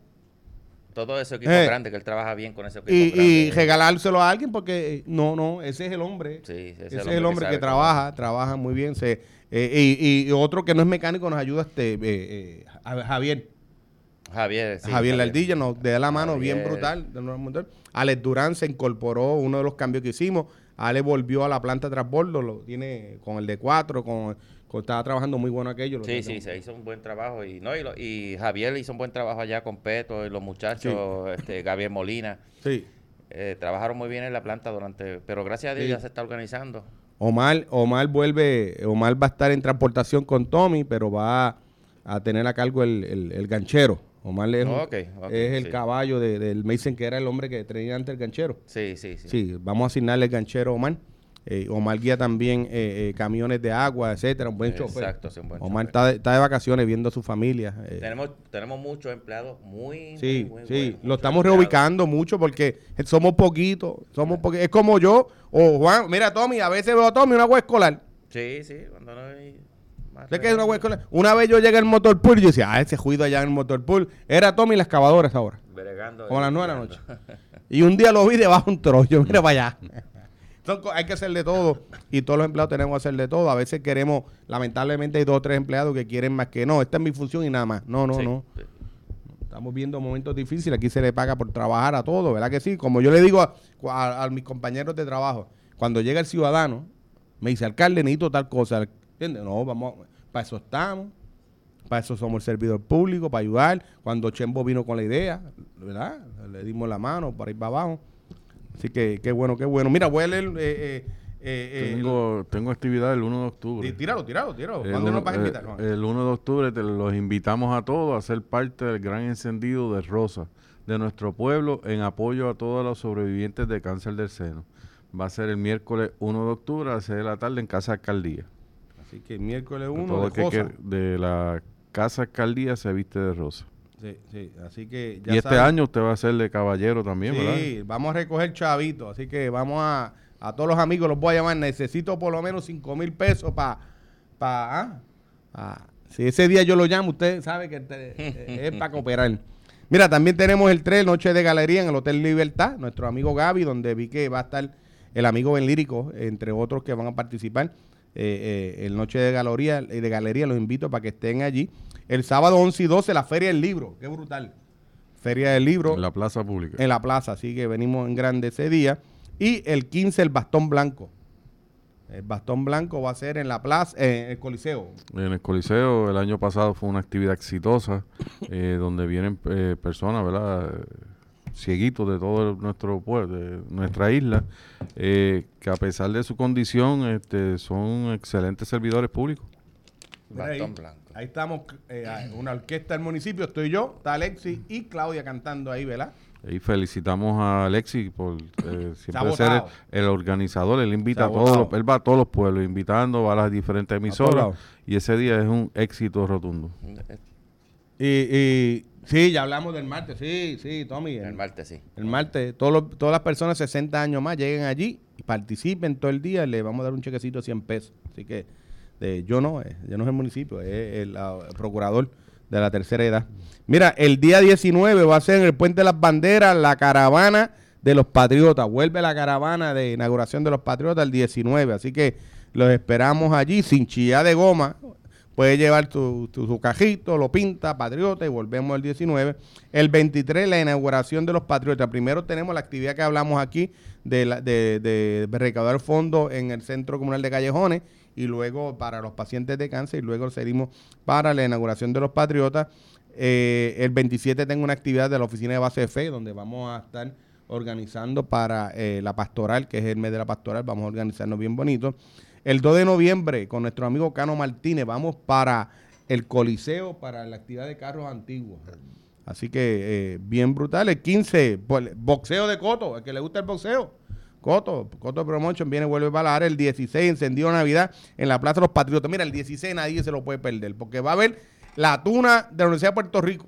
Todo ese equipo Eh. grande, que él trabaja bien con ese equipo y, grande. y regalárselo a alguien porque eh, no, no, ese es el hombre. Sí, ese ese es el hombre que, sabe trabaja, trabaja muy bien. Se, eh, y, y otro que no es mecánico nos ayuda, este eh, eh, a- Javier. cómo- Javier, sí, Javier Lardilla nos da la mano bien Javier. brutal. de nuevo motor. Alex Durán se incorporó, uno de los cambios que hicimos. Alex volvió a la planta de transbordo, lo tiene con el de cuatro, con, con- estaba trabajando muy bueno aquello. lo Sí, sí, tenemos. se hizo un buen trabajo. Y no y, lo- y Javier hizo un buen trabajo allá con Peto y los muchachos, este, Gabriel Molina. Sí. Eh, trabajaron muy bien en la planta durante... Pero gracias a Dios Sí. ya se está organizando. Omar, Omar vuelve, Omar va a estar en transportación con Tommy, pero va a tener a cargo el, el- el ganchero. Omar es, un- Ok, ok, es el sí. caballo de- del, me dicen que era el hombre que tenía antes el ganchero. Sí, sí, sí. Sí, vamos a asignarle el ganchero a Omar. Eh, Omar guía también eh, eh, camiones de agua, etcétera, un buen chofer. Exacto, sí, un buen Omar chofer. está de, está de vacaciones viendo a su familia. eh. Tenemos, tenemos muchos empleados muy, Sí, muy, muy sí, buenos, lo muchos estamos empleados. reubicando mucho porque somos poquitos, somos poqui- es como yo o Juan, mira Tommy, a veces veo a Tommy una agua escolar. Sí, sí, cuando no hay más ¿Sé qué es una agua regalos, escolar? Una vez yo llegué al motor pool y yo decía, ah, ese juido allá en el motor pool, era Tommy y las excavadoras ahora, bregando, como a las nueve de la bregando. noche. Y un día lo vi debajo de un trollo, mira para allá. Son co- hay que hacer de todo y todos los empleados tenemos que hacer de todo. A veces queremos, lamentablemente hay dos o tres empleados que quieren más que no, esta es mi función y nada más. No, no, Sí, no. sí. Estamos viendo momentos difíciles, aquí se le paga por trabajar a todos, ¿verdad que sí? Como yo le digo a, a- a mis compañeros de trabajo, cuando llega el ciudadano, me dice, alcalde, necesito tal cosa. ¿Entiendes? No, vamos, para eso estamos, para eso somos el servidor público, para ayudar. Cuando Chembo vino con la idea, ¿verdad? Le dimos la mano para ir para abajo. Así que, qué bueno, qué bueno. Mira, voy a leer... Eh, eh, eh, eh, Tengo, tengo actividad el uno de octubre. Tí- Tíralo, tíralo, tíralo. El ¿Cuándo uno- nos vas a invitar? eh, Juan? El uno de octubre te los invitamos a todos a ser parte del gran encendido de Rosa de nuestro pueblo en apoyo a todos los sobrevivientes de cáncer del seno. Va a ser el miércoles uno de octubre a las seis de la tarde en Casa Alcaldía. Así que miércoles uno Todo de el que Rosa. quer- de la Casa Alcaldía se viste de rosa. Sí, sí, así que Y este saben. año usted va a ser de caballero también, ¿verdad? Sí, vamos a recoger chavitos, así que vamos a, a todos los amigos, los voy a llamar, necesito por lo menos cinco mil pesos para, pa, ¿ah? Ah, si ese día yo lo llamo, usted sabe que te- eh, es para cooperar. Mira, también tenemos el tres, Noche de Galería en el Hotel Libertad, nuestro amigo Gaby, donde vi que va a estar el amigo Ben Lírico, entre otros que van a participar. Eh, eh, el Noche de Galería, de Galería, los invito para que estén allí. El sábado once y doce, la Feria del Libro, qué brutal. Feria del Libro En la plaza pública. en la plaza, así que venimos en grande ese día. Y el quince, el Bastón Blanco. El Bastón Blanco va a ser en la plaza, eh, en el Coliseo. En el Coliseo el año pasado fue una actividad exitosa eh, donde vienen eh, personas, ¿verdad? Eh, cieguitos de todo nuestro pueblo, de nuestra isla, eh, que a pesar de su condición este, son excelentes servidores públicos. Mira ahí, Bastón Blanco. ahí estamos, eh, una orquesta del municipio, estoy yo, está Alexis y Claudia cantando ahí, ¿verdad? Y felicitamos a Alexis por eh, Se ha siempre ser el, votado. el organizador. Él invita Se ha a todos, votado. los, él va a todos los pueblos, invitando, va a las diferentes todos emisoras. lados. Y ese día es un éxito rotundo. Y, y sí, ya hablamos del martes, sí, sí, Tommy. El martes, sí. El martes, todos los- todas las personas de sesenta años más lleguen allí y participen todo el día, le vamos a dar un chequecito de cien pesos. Así que eh, yo no, eh, yo no es el municipio, es el, ah, el procurador de la tercera edad. Mira, el día diecinueve va a ser en el Puente de las Banderas la caravana de los Patriotas. Vuelve la caravana de inauguración de los Patriotas el diecinueve, así que los esperamos allí sin chillar de goma. Puedes llevar tu, tu, tu cajito, lo pinta, Patriota, y volvemos el diecinueve. El veintitrés, la inauguración de los Patriotas. Primero tenemos la actividad que hablamos aquí de, la, de, de recaudar fondos en el Centro Comunal de Callejones, y luego para los pacientes de cáncer, y luego seguimos para la inauguración de los Patriotas. Eh, el veintisiete tengo una actividad de la oficina de base de fe, donde vamos a estar organizando para eh, la pastoral, que es el mes de la pastoral. Vamos a organizarnos bien bonito. El dos de noviembre, con nuestro amigo Cano Martínez, vamos para el Coliseo, para la actividad de carros antiguos. Así que eh, bien brutal. El quince, pues, boxeo de Coto, el que le gusta el boxeo. Coto, Coto Promotion viene, vuelve para la área. El dieciséis, encendido Navidad en la Plaza de los Patriotas. Mira, el dieciséis nadie se lo puede perder, porque va a haber la tuna de la Universidad de Puerto Rico.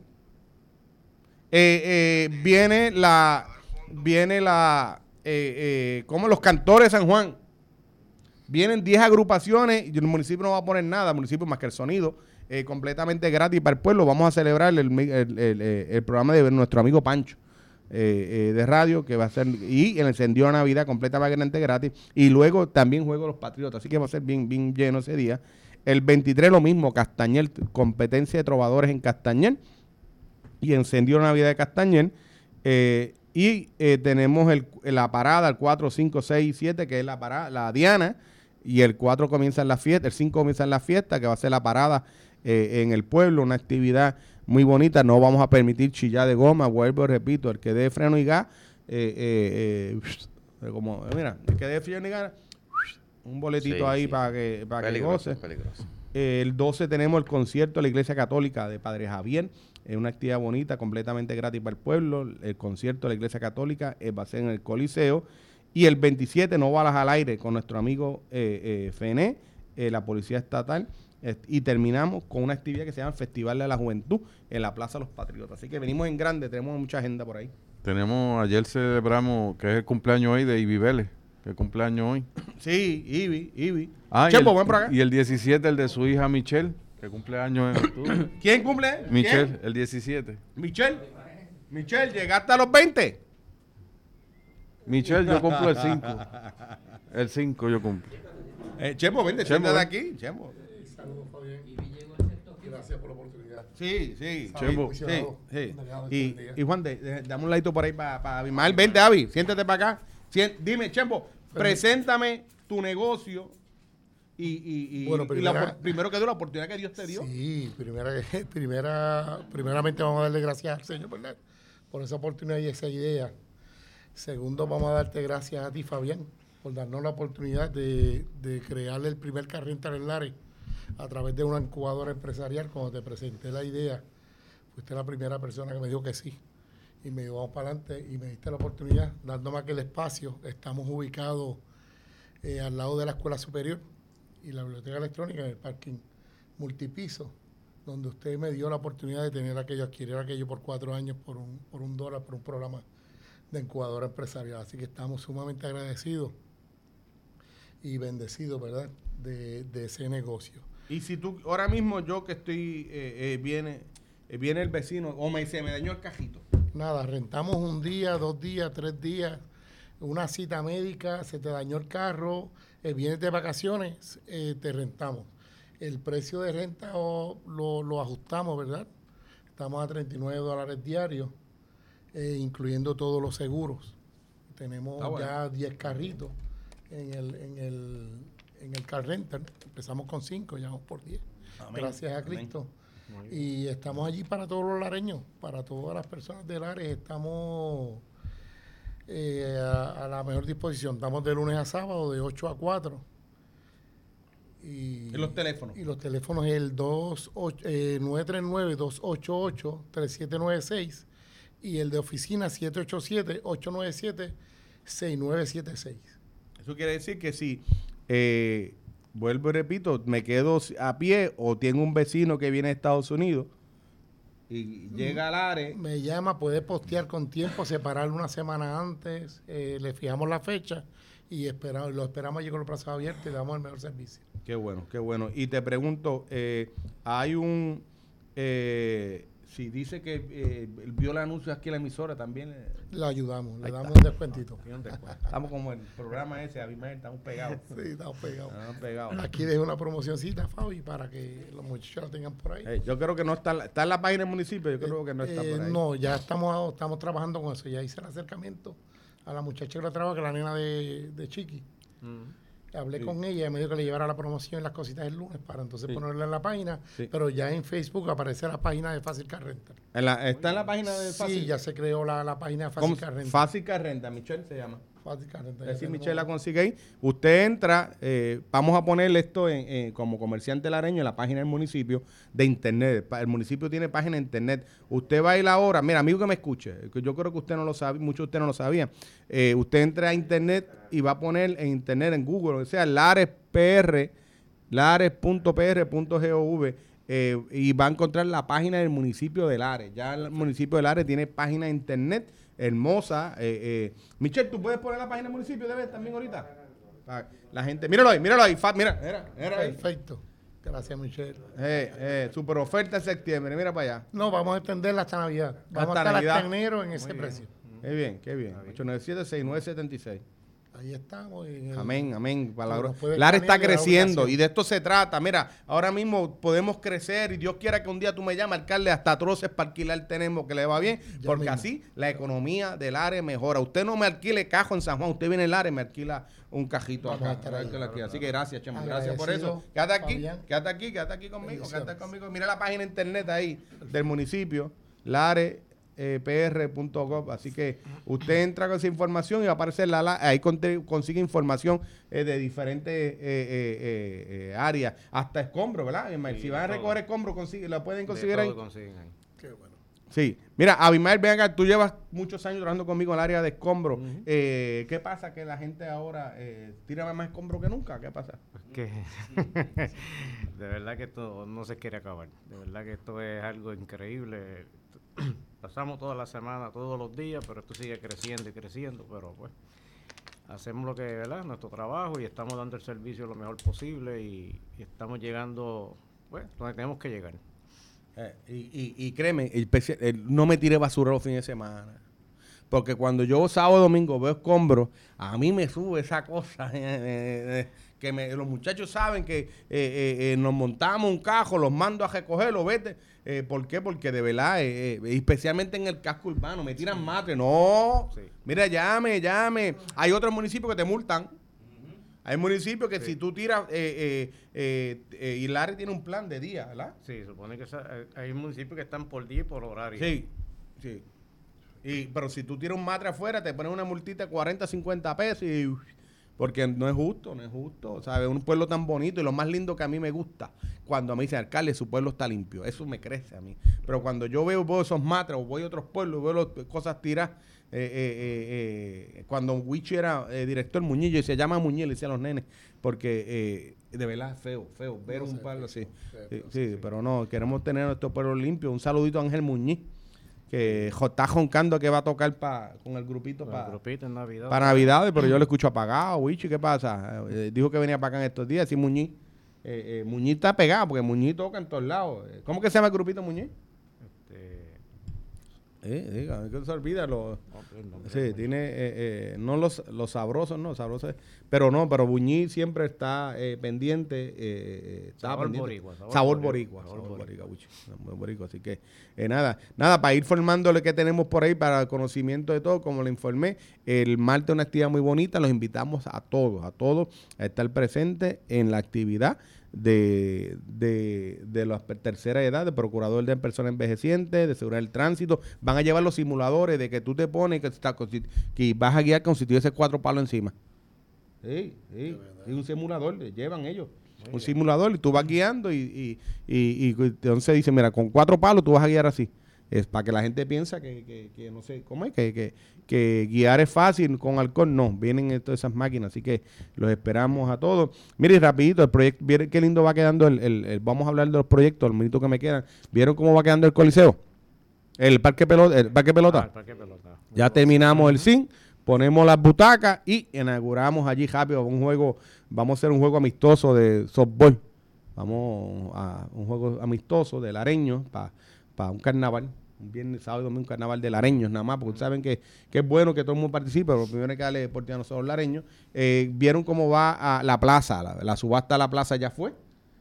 Eh, eh, viene la, viene la, eh, eh, como los cantores de San Juan. Vienen diez agrupaciones y el municipio no va a poner nada, el municipio más que el sonido, eh, completamente gratis para el pueblo. Vamos a celebrar el, el, el, el, el programa de nuestro amigo Pancho eh, eh, de radio, que va a ser, y el encendido de Navidad completamente gratis, y luego también juego los Patriotas, así que va a ser bien, bien lleno ese día. El veintitrés lo mismo, Castañer, competencia de trovadores en Castañer, y encendido de Navidad de Castañer. Eh, y eh, tenemos el, la parada, el cuatro, cinco, seis y siete, que es la parada, la Diana. Y el cuatro comienza en la fiesta, el cinco comienza en la fiesta, que va a ser la parada eh, en el pueblo, una actividad muy bonita. No vamos a permitir chillar de goma, vuelvo y repito, el que dé freno y gas, eh, eh, eh, como, mira, el que dé freno y gas, un boletito sí, ahí sí. para que, para que goce. Eh, el doce tenemos el concierto de la Iglesia Católica de Padre Javier, es una actividad bonita, completamente gratis para el pueblo. El concierto de la Iglesia Católica eh, va a ser en el Coliseo. Y el veintisiete, no balas al aire con nuestro amigo eh, eh, Fené, eh, la Policía Estatal, eh, y terminamos con una actividad que se llama el Festival de la Juventud en la Plaza de los Patriotas. Así que venimos en grande, tenemos mucha agenda por ahí. Tenemos, ayer celebramos, que es el cumpleaños hoy de Ivy Vélez, que es el cumpleaños hoy. Sí, Ivy, Ivy. Ah, Chepo, ven por acá. Y el diecisiete, el de su hija Michelle, que cumpleaños en octubre. ¿Quién cumple? Michelle, ¿Quién? El diecisiete. Michelle, Michelle, ¿llegaste a los veinte? Michelle, yo cumplo el cinco. El cinco yo cumplo. Eh, Chemo, vente, siéntate de aquí. Chemo. Saludos, Fabián. Gracias por la oportunidad. Sí, sí. Chemo. Sí, sí. Y, y Juan, de, de, dame un ladito por ahí para pa Abimael. Vente, Avi, siéntate para acá. Sient, dime, Chemo, preséntame tu negocio. Y, y, y, bueno, primera, y la, primero que dio la oportunidad que Dios te dio. Sí, primera, primera, primeramente vamos a darle gracias al Señor, ¿verdad?, por esa oportunidad y esa idea. Segundo, vamos a darte gracias a ti, Fabián, por darnos la oportunidad de, de crear el primer carril en Lares a través de una incubadora empresarial. Cuando te presenté la idea, fuiste la primera persona que me dijo que sí. Y me dijo, vamos para adelante, y me diste la oportunidad, dándome aquel espacio. Estamos ubicados eh, al lado de la Escuela Superior y la Biblioteca Electrónica, en el parking multipiso, donde usted me dio la oportunidad de tener aquello, adquirir aquello por cuatro años, por un, por un dólar, por un programa de incubadora empresarial. Así que estamos sumamente agradecidos y bendecidos, ¿verdad?, de, de ese negocio. Y si tú, ahora mismo yo que estoy, eh, eh, viene, eh, viene el vecino, o me dice, me dañó el cajito. Nada, rentamos un día, dos días, tres días, una cita médica, se te dañó el carro, eh, vienes de vacaciones, eh, te rentamos. El precio de renta o, lo, lo ajustamos, ¿verdad? Estamos a treinta y nueve dólares diarios. Eh, incluyendo todos los seguros. Tenemos ah, bueno. ya diez carritos en el, en el, en el car rental. Empezamos con cinco, ya vamos por diez. Amén. Gracias a Cristo. Y estamos allí para todos los lareños, para todas las personas de Lares. Estamos eh, a, a la mejor disposición. Estamos de lunes a sábado, de ocho a cuatro. Y, ¿Y los teléfonos? Y los teléfonos es el eh, nueve tres nueve, dos ocho ocho, tres siete nueve seis. Y el de oficina siete ocho siete, ocho nueve siete, seis nueve siete seis. Eso quiere decir que si, eh, vuelvo y repito, me quedo a pie o tengo un vecino que viene de Estados Unidos y llega al área. Me llama, puede postear con tiempo, separarlo una semana antes, eh, le fijamos la fecha y esperamos, lo esperamos allí con los brazos abiertos y le damos el mejor servicio. Qué bueno, qué bueno. Y te pregunto, eh, hay un... eh, si dice que eh, vio el anuncio aquí en la emisora también. Eh, Le ayudamos, le ahí damos está. un descuentito. Aquí un descuento. Estamos como el programa ese, Abimael, estamos pegados. Sí, estamos pegados. Estamos pegados. Aquí dejo una promocioncita, Fabi, para que los muchachos la tengan por ahí. Eh, yo creo que no está, está en la página del municipio, yo creo que no está Eh, por ahí. No, ya estamos, estamos trabajando con eso. Ya hice el acercamiento a la muchacha que la trabaja, que es la nena de, de Chiqui. Hablé Sí. con ella y me dijo que le llevara la promoción y las cositas el lunes para entonces Sí. ponerla en la página. Sí. Pero ya en Facebook aparece la página de Fácil Car Rental. En la- está en la página de Fácil. Sí, ya se creó la, la página de ¿Cómo? Fácil Car Rental. Fácil Carrenta, Michelle se llama. Fácil Car Rental. A ya ver si tenemos- Michelle la consigue ahí. Usted entra, eh, vamos a ponerle esto en, en- como comerciante lareño en la página del municipio de internet. Pa- El municipio tiene página de internet. Usted va a ir ahora, mira, amigo que me escuche, que yo creo que usted no lo sabe, muchos de ustedes no lo sabían. Eh, usted entra a internet y va a poner en internet, en Google, o sea, Lares P R, lares punto p r punto gov, eh, y va a encontrar la página del municipio de Lares. Ya el municipio de Lares tiene página de internet hermosa. Eh, eh. Michelle, ¿tú puedes poner la página del municipio de ver también ahorita? Pa- La gente, míralo ahí, míralo ahí, fa- mira, mira, mira ahí. Perfecto. Gracias, Michelle. Eh, eh, super oferta de septiembre, mira para allá. No, vamos a extenderla hasta Navidad. Vamos Hasta a estar Navidad. hasta enero en ese precio. Qué bien, qué bien. ocho nueve siete, seis nueve siete seis. Ahí estamos. en el- Amén, amén. Palabra. nos puede Lares está escanear y dar creciendo ubicación. y de esto se trata. Mira, ahora mismo podemos crecer y Dios quiera que un día tú me llames, alcalde, hasta troces para alquilar tenemos, que le va bien, Ya porque mismo. así la economía del área mejora. Usted no me alquile cajo en San Juan, usted viene al área y me alquila un cajito Vamos acá. a estar ahí. Alquila aquí. Así que gracias, Chema, gracias por Agradecido, eso. Quédate aquí, Fabián. quédate aquí, quédate aquí conmigo, quédate Bendiciones. conmigo. Mira la página de internet ahí del municipio, Lares. Eh, p r punto gov, así que usted entra con esa información y va a aparecer la, la- ahí conte- consigue información eh, de diferentes eh, eh, eh, eh, áreas, hasta escombros, ¿verdad? Ismael? Sí, Si van a todo. recoger escombros, consigue, lo pueden De conseguir todo ahí. consiguen ahí. Qué bueno. Sí. Mira, Abimael, ven acá, tú llevas muchos años trabajando conmigo en el área de escombros. Eh, ¿Qué pasa? Que la gente ahora eh, tira más escombros que nunca. ¿Qué pasa? Que de verdad que esto no se quiere acabar. De verdad que esto es algo increíble. Pasamos toda la semana, todos los días, pero esto sigue creciendo y creciendo. Pero pues hacemos lo que, ¿verdad? Nuestro trabajo y estamos dando el servicio lo mejor posible y, y estamos llegando, pues, donde tenemos que llegar. Eh, y, y, y créeme, el especial- el- no me tire basura los fines de semana. Porque cuando yo sábado domingo veo escombros, a mí me sube esa cosa. eh, eh, eh, que me- los muchachos saben que eh, eh, eh, nos montamos un cajo, los mando a recogerlo, vete. Eh, ¿Por qué? Porque de verdad, eh, eh, especialmente en el casco urbano, me tiran matre. No, Sí. mira, llame, llame. Hay otros municipios que te multan. Hay municipios que Sí. si tú tiras, eh, eh, eh, eh, y Lares tiene un plan de día, ¿verdad? Sí, supone que esa- eh, hay municipios que están por día y por horario. Sí, sí. Y, pero si tú tiras un matre afuera, te ponen una multita de cuarenta, cincuenta pesos y... Porque no es justo, no es justo. ¿Sabes? Un pueblo tan bonito y lo más lindo que a mí me gusta, cuando a mí dicen, alcalde, su pueblo está limpio. Eso me crece a mí. Pero cuando yo veo, veo esos matres o voy a otros pueblos, veo las cosas tiradas, eh, eh, eh, eh, cuando Wichi era eh, director Muñiz, y se llama Muñiz, le decía a los nenes, porque eh, de verdad es feo, feo, ver No un sé, pueblo así. feo, Sí, feo, sí, pero no, queremos tener nuestro pueblo limpio. Un saludito a Ángel Muñiz, que jo- está joncando que va a tocar pa, con el grupito Con para el grupito en Navidad. para Navidades, pero yo lo escucho apagado. Wichi, ¿qué pasa? Eh, dijo que venía para acá en estos días, sí, Muñiz. Eh, eh, Muñiz está pegado, porque Muñiz toca en todos lados. Eh, ¿Cómo que se llama el grupito Muñiz? Este, Eh, diga, que se olvida. Lo, no, el nombre sí, es muy- tiene, eh, eh, no los, los sabrosos, no, sabrosos. Pero no, pero Muñiz siempre está eh, pendiente. Eh, eh, está Sabor pendiente. boricua, sabor Sabor boricua, boricua. sabor Sabor boricua. boricua, Wichi, sabor boricua. Así que, eh, nada, nada, para ir formándole que tenemos por ahí para el conocimiento de todo, como le informé, el martes una actividad muy bonita, los invitamos a todos, a todos a estar presentes en la actividad de, de, de la tercera edad, de procurador de personas envejecientes, de seguridad del tránsito. Van a llevar los simuladores de que tú te pones que, está, que vas a guiar como si tuviese cuatro palos encima. Sí, sí, y un simulador, le llevan ellos. Un simulador y tú vas guiando y, y, y, y entonces dice, mira, con cuatro palos tú vas a guiar así. Es para que la gente piensa que, que, que no sé, ¿cómo es? Que, que, que guiar es fácil con alcohol. No, vienen todas esas máquinas, así que los esperamos a todos. Mire, rapidito, el proyecto, ¿vieron qué lindo va quedando? El, el, el- vamos a hablar de los proyectos, los minutos que me quedan. ¿Vieron cómo va quedando el Coliseo? El parque pelota. El parque pelota. Ah, el parque pelota. Ya terminamos el zinc, ponemos las butacas y inauguramos allí rápido un juego, vamos a hacer un juego amistoso de softball vamos a un juego amistoso de Lareño para pa un carnaval. Un viernes, sábado y domingo, un carnaval de lareños nada más, porque saben que, que es bueno que todo el mundo participe, pero primero hay que darle deporte a nosotros lareños. Eh, Vieron cómo va a la plaza, la, la subasta a la plaza ya fue,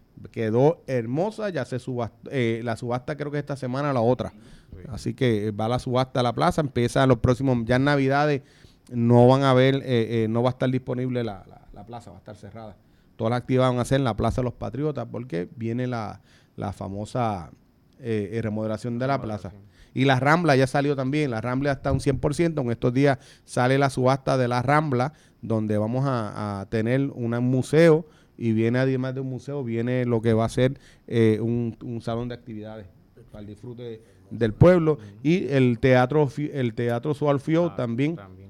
quedó hermosa, ya se subastó, eh, la subasta creo que esta semana la otra. Sí. Así que va la subasta a la plaza, empieza los próximos, ya en Navidades no van a ver, eh, eh, no va a estar disponible la, la, la plaza, va a estar cerrada. Todas las actividades van a ser en la Plaza de los Patriotas, porque viene la, la famosa... Eh, remodelación de la plaza. Y la Rambla ya salió también, la Rambla está un cien por ciento, en estos días sale la subasta de la Rambla, donde vamos a, a tener un museo, y viene además de un museo, viene lo que va a ser eh, un, un salón de actividades para el disfrute del pueblo, y el teatro el teatro Sual Fio ah, también. también.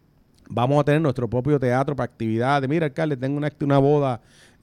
Vamos a tener nuestro propio teatro para actividades. Mira, alcalde, tengo una, una boda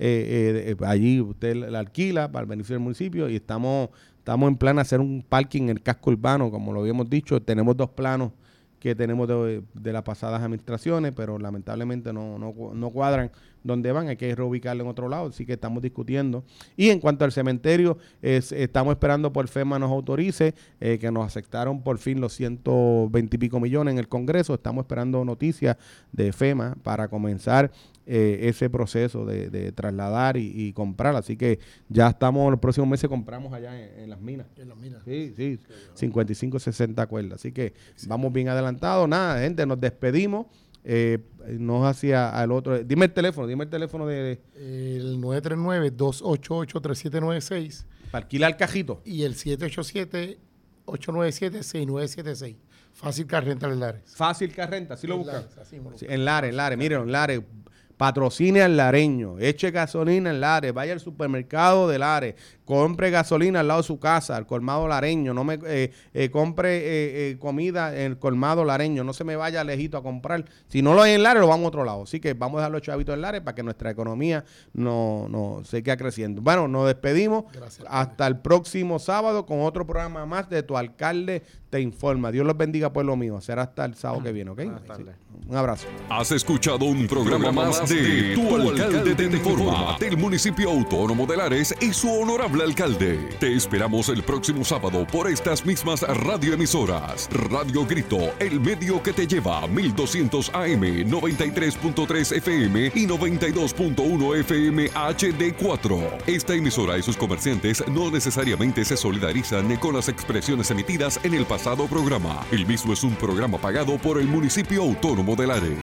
eh, eh, allí, usted la alquila para el beneficio del municipio, y estamos Estamos en plan de hacer un parking en el casco urbano, como lo habíamos dicho. Tenemos dos planos que tenemos de, de las pasadas administraciones, pero lamentablemente no, no, no cuadran donde van, hay que reubicarlo en otro lado, así que estamos discutiendo. Y en cuanto al cementerio, es, estamos esperando por FEMA nos autorice, eh, que nos aceptaron por fin los ciento veinte y pico millones en el Congreso. Estamos esperando noticias de FEMA para comenzar eh, ese proceso de, de trasladar y, y comprar, así que ya estamos, los próximos meses compramos allá en, en las minas. En las minas. Sí, sí, cincuenta y cinco, sesenta cuerdas, así que sí, vamos bien adelantados. Nada, gente, nos despedimos. Eh, nos hacía al otro. Dime el teléfono, dime el teléfono de. El nueve tres nueve, dos ocho ocho, tres siete nueve seis. Para alquilar cajito. Y el siete ocho siete, ocho nueve siete, seis nueve siete seis. Fácil Carrenta en Lares. Fácil Carrenta, así lo buscan. Sí, en Lares, en Lares, miren, en Lares. Patrocine al lareño, eche gasolina en Lares, vaya al supermercado de Lares, compre gasolina al lado de su casa, al colmado lareño, no me eh, eh, compre eh, eh, comida en el colmado lareño, no se me vaya lejito a comprar. Si no lo hay en Lares, lo vamos a otro lado. Así que vamos a dejar los chavitos en Lares para que nuestra economía no, no se quede creciendo. Bueno, nos despedimos. Gracias, hasta el próximo sábado con otro programa más de Tu Alcalde Te Informa. Dios los bendiga, pueblo mío. Será hasta el sábado que viene, ¿ok? Sí. Un abrazo. Has escuchado un programa más de Tu Alcalde Te Informa del municipio autónomo de Lares y su honorable alcalde. Te esperamos el próximo sábado por estas mismas radioemisoras. Radio Grito, el medio que te lleva mil doscientos A M, noventa y tres punto tres F M y noventa y dos punto uno F M H D cuatro. Esta emisora y sus comerciantes no necesariamente se solidarizan con las expresiones emitidas en el pasado programa. El mismo es un programa pagado por el municipio autónomo de Lares.